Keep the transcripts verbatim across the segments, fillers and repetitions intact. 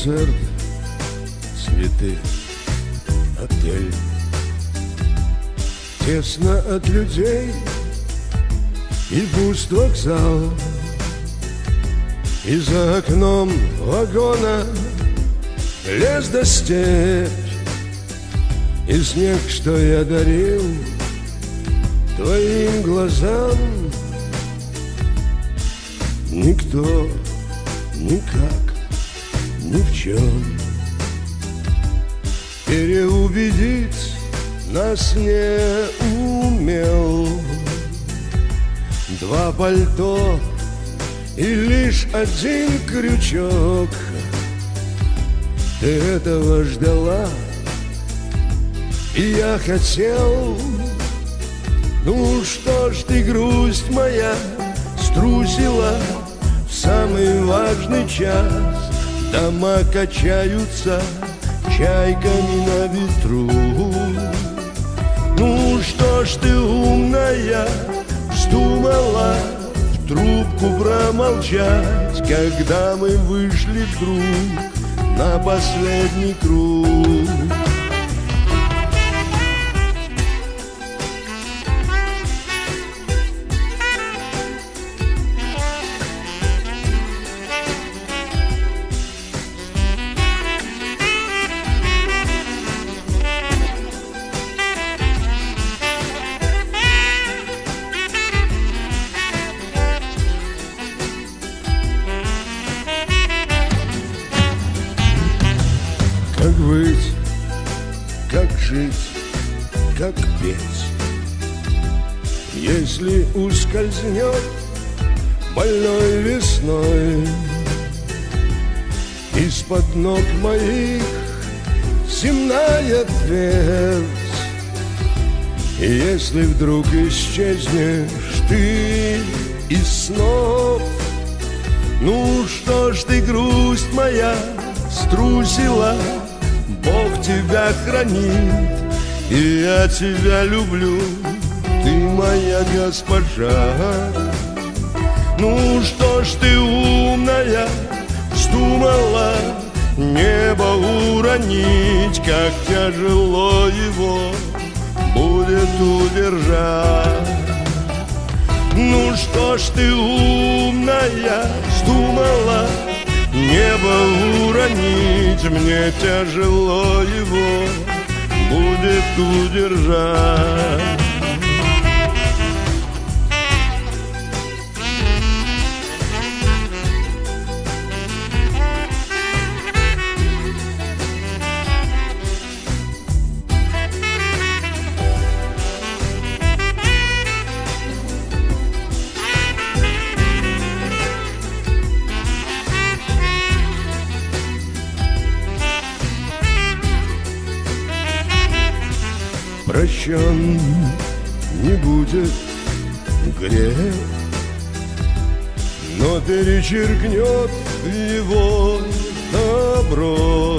концерт, цветы, отель. Тесно от людей и пуст вокзал. И за окном вагона лес да степь. И снег, что я дарил твоим глазам, никто никак ни в чем переубедить нас не умел. Два пальто и лишь один крючок. Ты этого ждала, и я хотел. Ну что ж ты, грусть моя, струсила в самый важный час. Дома качаются чайками на ветру. Ну что ж ты, умная, вздумала в трубку промолчать, когда мы вышли вдруг на последний круг. Как быть, как жить, как петь, если ускользнет больной весной из-под ног моих земная твердь? И если вдруг исчезнешь ты из снов, ну что ж ты, грусть моя, струсила? Бог тебя хранит, и я тебя люблю, ты моя госпожа. Ну что ж ты, умная, вздумала небо уронить, как тяжело его будет удержать. Ну что ж ты, умная, вздумала небо уронить, мне тяжело его будет удержать. Прощен не будет грех, но перечеркнет его добро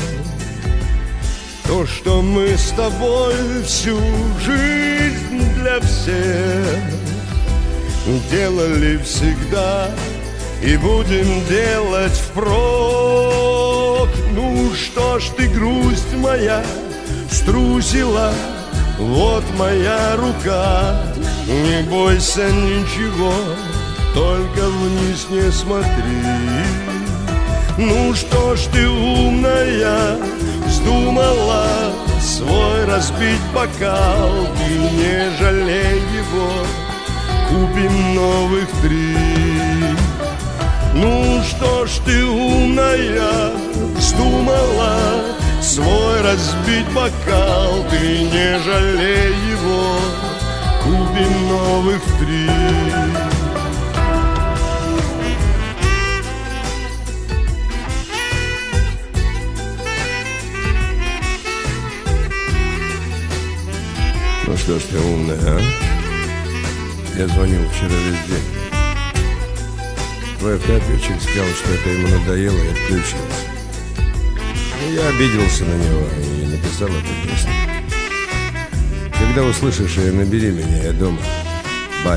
то, что мы с тобой всю жизнь для всех делали всегда и будем делать впрок. Ну что ж ты, грусть моя, струсила, вот моя рука. Не бойся ничего, только вниз не смотри. Ну что ж ты, умная, вздумала свой разбить бокал. Ты не жалей его, купим новых три. Ну что ж ты, умная, вздумала свой разбить бокал. Ты не жалей его, купим новых три. Ну что ж ты, умная, а? Я звонил вчера весь день. Твой автоответчик сказал, что это ему надоело, и отключился. Я обиделся на него и написал эту песню. Когда услышишь ее, набери меня, я дома. Бай.